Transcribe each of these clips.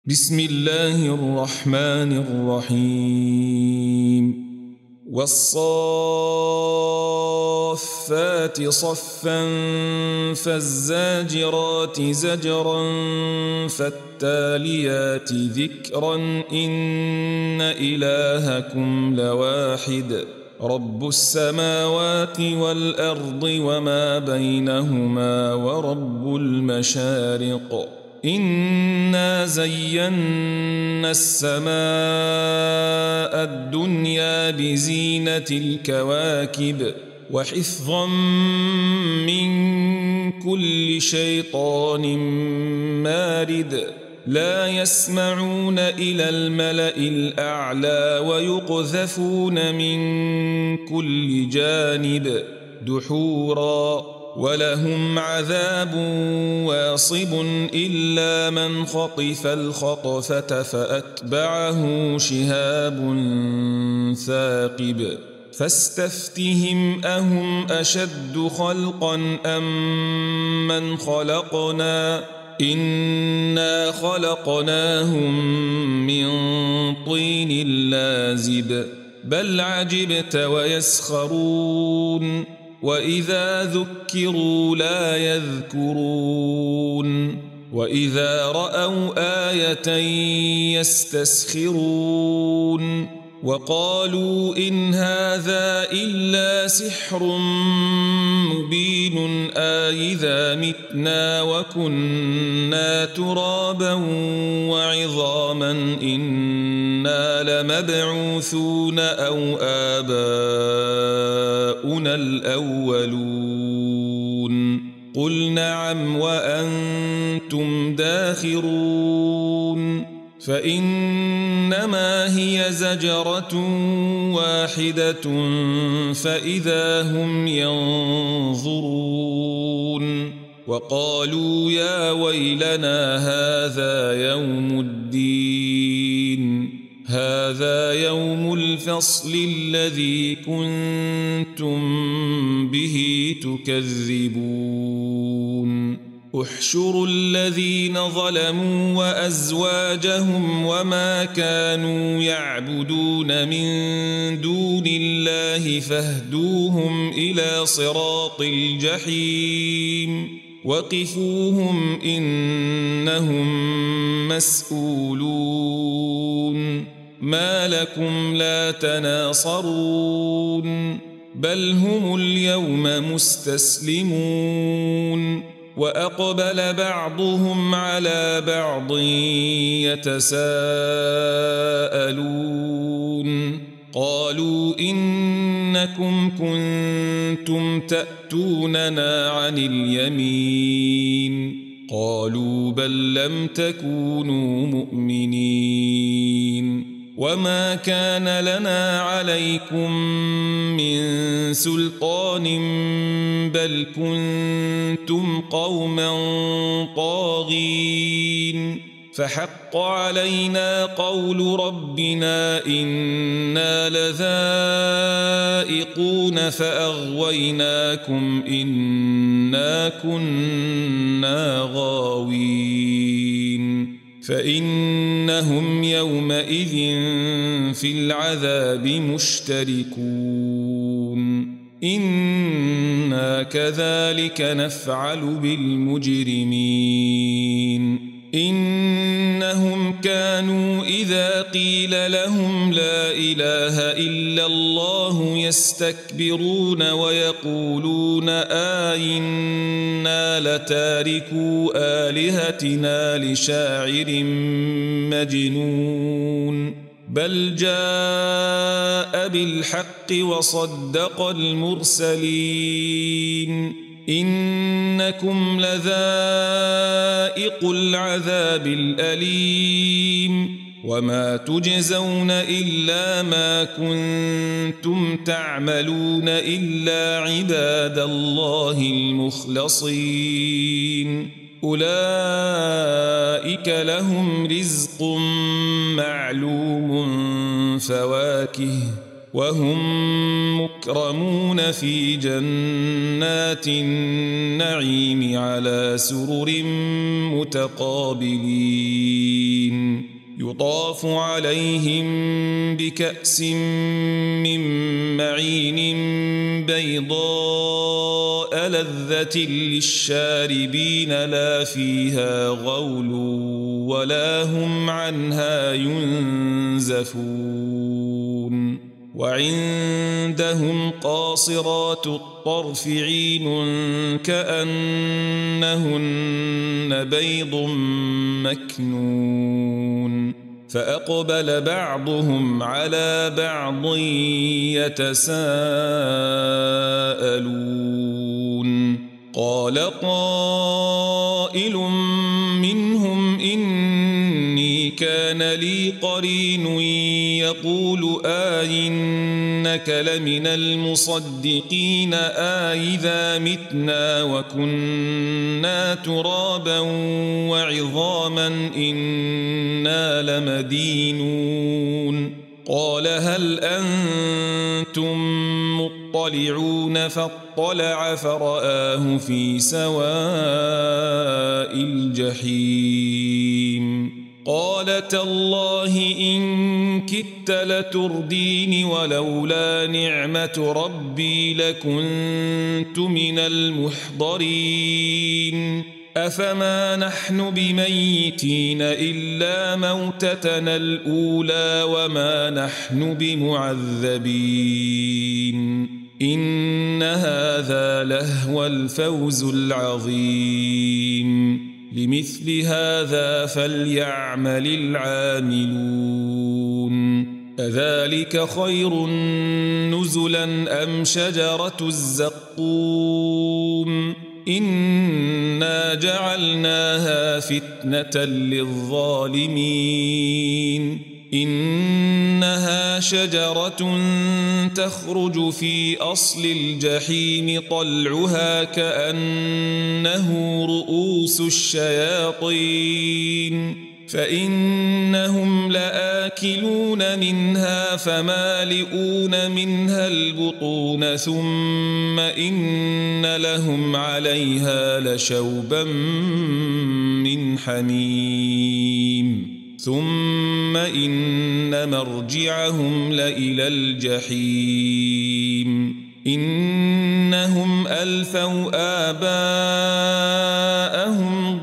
بسم الله الرحمن الرحيم والصافات صفا فالزاجرات زجرا فالتاليات ذكرا إن إلهكم لواحد رب السماوات والأرض وما بينهما ورب المشارق إنا زينا السماء الدنيا بزينة الكواكب وحفظا من كل شيطان مارد لا يسمعون إلى الملأ الأعلى ويقذفون من كل جانب دحورا ولهم عذاب واصب إلا من خطف الخطفة فأتبعه شهاب ثاقب فاستفتهم أهم أشد خلقا أم من خلقنا إنا خلقناهم من طين لازب بل عجبت ويسخرون وإذا ذكروا لا يذكرون وإذا رأوا آية يستسخرون وقالوا إن هذا إلا سحر مبين أإذا متنا وكنا ترابا وعظاما إنا لمبعوثون أو آباؤنا الأولون قل نعم وأنتم داخرون فإنما هي زجرة واحدة فإذا هم ينظرون وقالوا يا ويلنا هذا يوم الفصل الذي كنتم به تكذبون احشروا الذين ظلموا وأزواجهم وما كانوا يعبدون من دون الله فاهدوهم إلى صراط الجحيم وقفوهم إنهم مسؤولون ما لكم لا تناصرون بل هم اليوم مستسلمون وأقبل بعضهم على بعض يتساءلون قالوا إنكم كنتم تأتوننا عن اليمين قالوا بل لم تكونوا مؤمنين وما كان لنا عليكم من سلطان بل كنتم قوما طاغين فحق علينا قول ربنا إنا لذائقون فأغويناكم إنا كنا غاوين فإنهم يومئذ في العذاب مشتركون إنا كذلك نفعل بالمجرمين إنهم كانوا إذا قيل لهم لا إله إلا الله يستكبرون ويقولون آئنا لتاركو آلهتنا لشاعر مجنون بل جاء بالحق وصدق المرسلين إنكم لذائق العذاب الأليم وما تجزون إلا ما كنتم تعملون إلا عباد الله المخلصين أولئك لهم رزق معلوم وهم مكرمون في جنات النعيم على سرر متقابلين يطاف عليهم بكأس من معين بيضاء لذة للشاربين لا فيها غول ولا هم عنها ينزفون وعندهم قاصرات الطرف عين كأنهن بيض مكنون فأقبل بعضهم على بعض يتساءلون قال قائل منهم إني كان لي قرين يقول إنك لمن المصدقين إذا متنا وكنا ترابا وعظاما إنا لمدينون قال هل أنتم مطلعون فاطلع فرآه في سواء الجحيم قال تالله إن كدت لتردين ولولا نعمة ربي لكنت من المحضرين أفما نحن بميتين إلا موتتنا الأولى وما نحن بمعذبين إن هذا لهو الفوز العظيم لمثل هذا فليعمل العاملون أذلك خير نزلا أم شجرة الزقوم إنا جعلناها فتنة للظالمين إنها شجرة تخرج في أصل الجحيم طلعها كأنه رؤوس الشياطين فإنهم لآكلون منها فمالئون منها البطون ثم إن لهم عليها لشوبا من حميم ثم إن مرجعهم لإلى الجحيم إنهم ألفوا آباءهم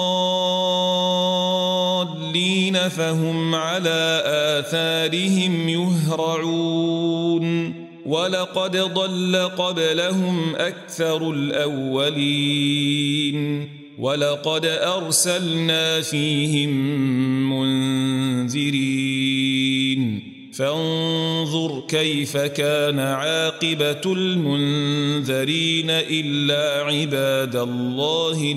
ضالين فهم على آثارهم يهرعون ولقد ضل قبلهم أكثر الأولين ولقد أرسلنا فيهم منذرين فانظر كيف كان عاقبة المنذرين إلا عباد الله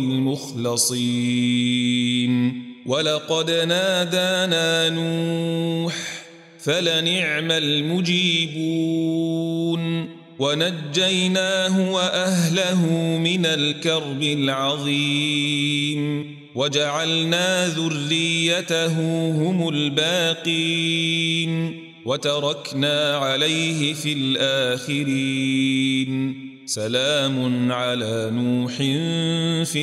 المخلصين ولقد نادانا نوح فلنعم المجيبون ونجيناه وأهله من الكرب العظيم وجعلنا ذريته هم الباقين وتركنا عليه في الآخرين سلام على نوح في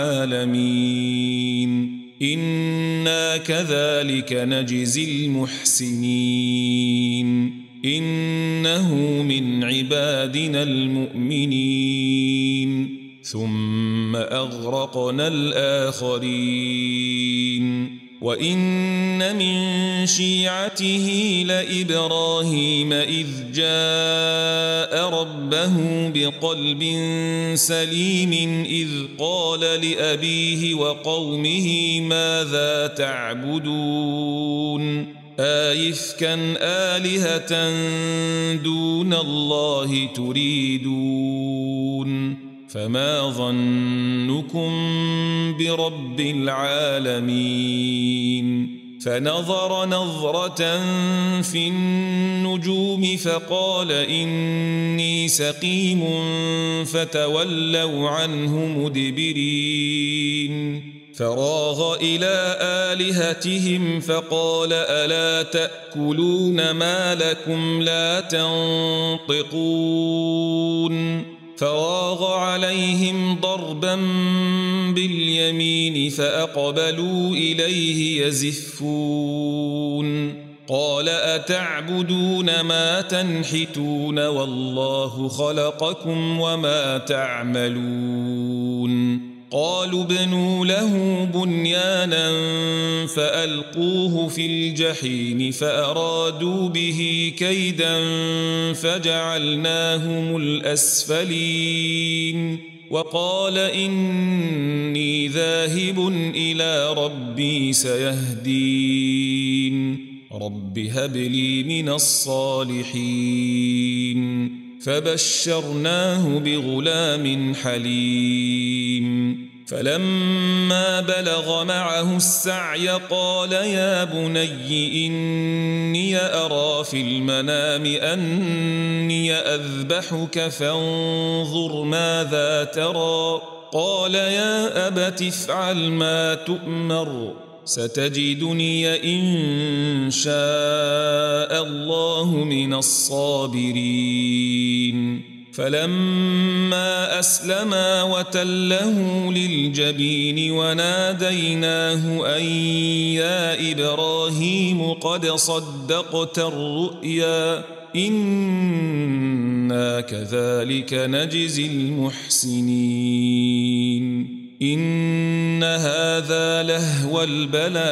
العالمين إنا كذلك نجزي المحسنين إنه من عبادنا المؤمنين ثم أغرقنا الآخرين وإن من شيعته لإبراهيم إذ جاء ربه بقلب سليم إذ قال لأبيه وقومه ماذا تعبدون أئفكا آلهة دون الله تريدون فما ظنكم برب العالمين فنظر نظرة في النجوم فقال إني سقيم فتولوا عنه مدبرين فراغ إلى آلهتهم فقال ألا تأكلون ما لكم لا تنطقون فراغ عليهم ضربا باليمين فأقبلوا إليه يزفون قال أتعبدون ما تنحتون والله خلقكم وما تعملون قالوا ابنوا له بنيانا فألقوه في الجحيم فأرادوا به كيدا فجعلناهم الأسفلين وقال إني ذاهب إلى ربي سيهدين رب هب لي من الصالحين فبشرناه بغلام حليم فلما بلغ معه السعي قال يا بني إني أرى في المنام أني أذبحك فانظر ماذا ترى قال يا أبت افعل ما تؤمر ستجدني إن شاء الله من الصابرين فلما أسلما وتله للجبين وناديناه أن يا إبراهيم قد صدقت الرؤيا إنا كذلك نجزي المحسنين إن هذا لهو البلاء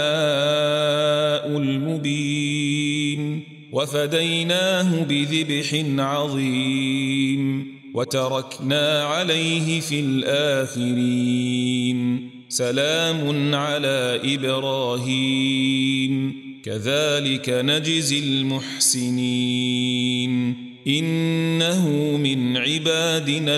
المبين وفديناه بذبح عظيم وتركنا عليه في الآخرين سلام على إبراهيم كذلك نجزي المحسنين إنه من عبادنا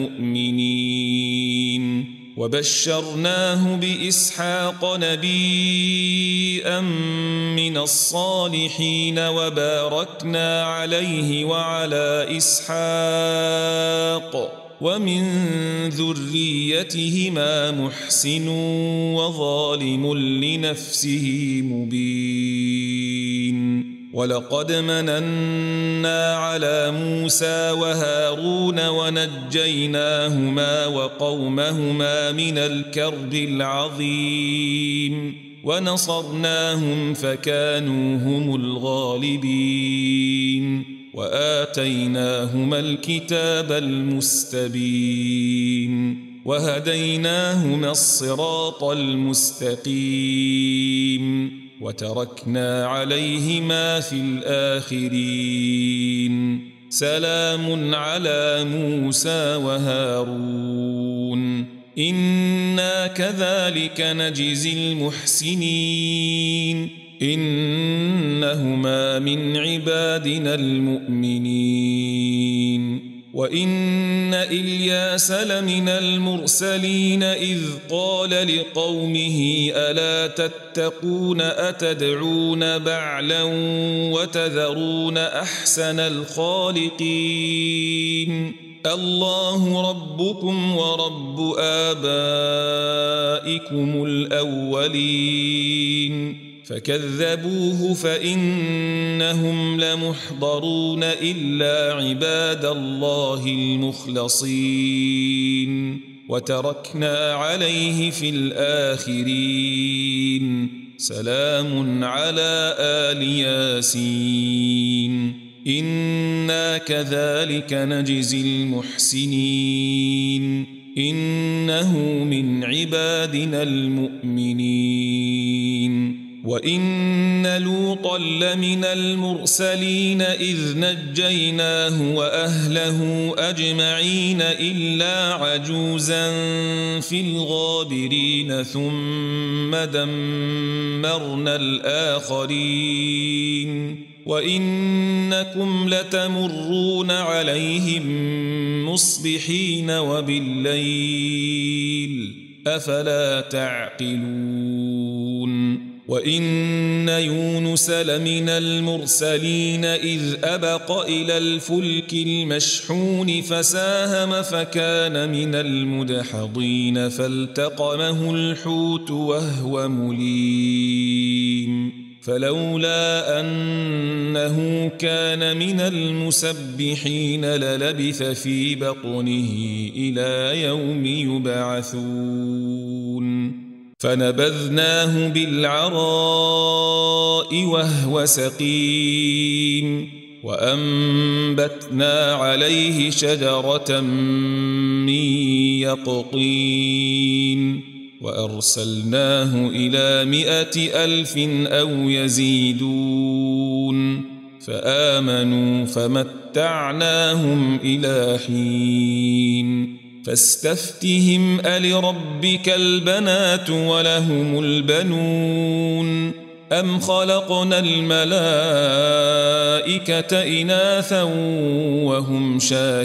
المؤمنين وبشرناه بإسحاق نبيا من الصالحين وباركنا عليه وعلى إسحاق ومن ذريتهما محسن وظالم لنفسه مبين ولقد مننا على موسى وهارون ونجيناهما وقومهما من الكرب العظيم ونصرناهم فكانوا هم الغالبين وآتيناهما الكتاب المستبين وهديناهما الصراط المستقيم وتركنا عليهما في الآخرين سلام على موسى وهارون إنا كذلك نجزي المحسنين إنهما من عبادنا المؤمنين وإن إلياس لمن المرسلين إذ قال لقومه ألا تتقون أتدعون بعلا وتذرون أحسن الخالقين الله ربكم ورب آبائكم الأولين فكذبوه فإنهم لمحضرون إلا عباد الله المخلصين وتركنا عليه في الآخرين سلام على آل ياسين إنا كذلك نجزي المحسنين إنه من عبادنا المؤمنين وإن لوطا لمن المرسلين إذ نجيناه وأهله أجمعين إلا عجوزا في الغابرين ثم دمرنا الآخرين وإنكم لتمرون عليهم مصبحين وبالليل أفلا تعقلون وإن يونس لمن المرسلين إذ أبق إلى الفلك المشحون فساهم فكان من المدحضين فالتقمه الحوت وهو مليم فلولا أنه كان من المسبحين للبث في بطنه إلى يوم يبعثون فنبذناه بالعراء وهو سقيم وأنبتنا عليه شجرة من يقطين وأرسلناه إلى 100,000 أو يزيدون فآمنوا فمتعناهم إلى حين فاستفتهم ألربك البنات ولهم البنون أم خلقنا الملائكة إناثا وهم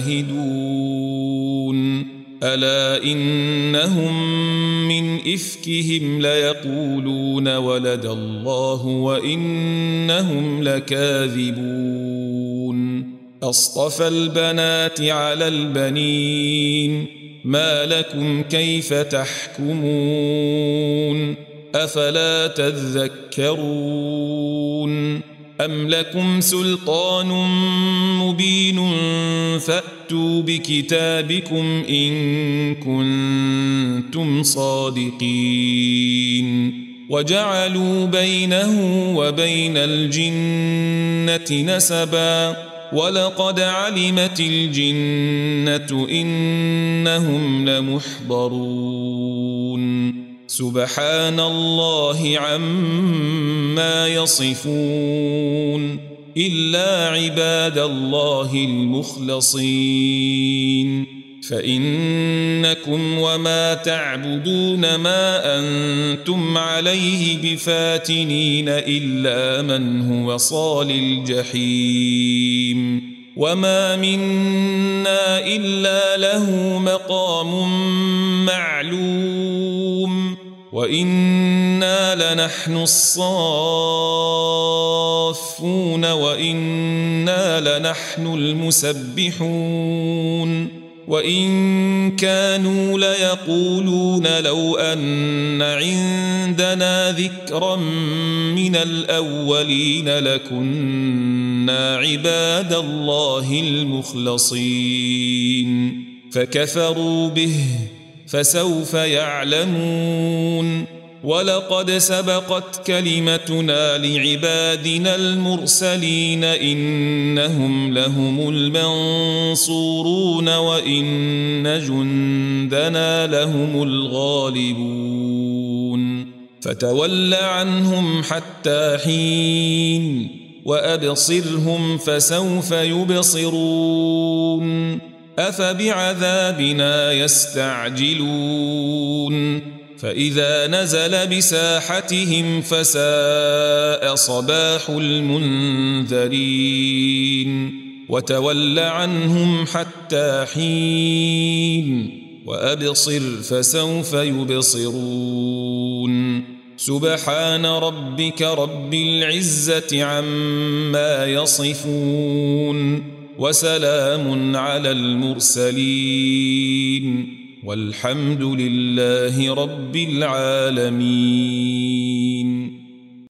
شاهدون ألا إنهم من إفكهم ليقولون ولد الله وإنهم لكاذبون أصطفى البنات على البنين ما لكم كيف تحكمون أفلا تذكرون أم لكم سلطان مبين فأتوا بكتابكم إن كنتم صادقين وجعلوا بينه وبين الجنة نسبا ولقد علمت الجنة إنهم لمحضرون سبحان الله عما يصفون إلا عباد الله المخلصين فإنكم وما تعبدون ما أنتم عليه بفاتنين إلا من هو صال الجحيم وما منا إلا له مقام معلوم وإنا لنحن الصافون وإنا لنحن المسبحون وإن كانوا ليقولون لو أن عندنا ذكرا من الأولين لكنا عباد الله المخلصين فكفروا به فسوف يعلمون ولقد سبقت كلمتنا لعبادنا المرسلين إنهم لهم المنصورون وإن جندنا لهم الغالبون فتول عنهم حتى حين وأبصرهم فسوف يبصرون أفبعذابنا يستعجلون فإذا نزل بساحتهم فساء صباح المنذرين وتول عنهم حتى حين وأبصر فسوف يبصرون سبحان ربك رب العزة عما يصفون وسلام على المرسلين والحمد لله رب العالمين.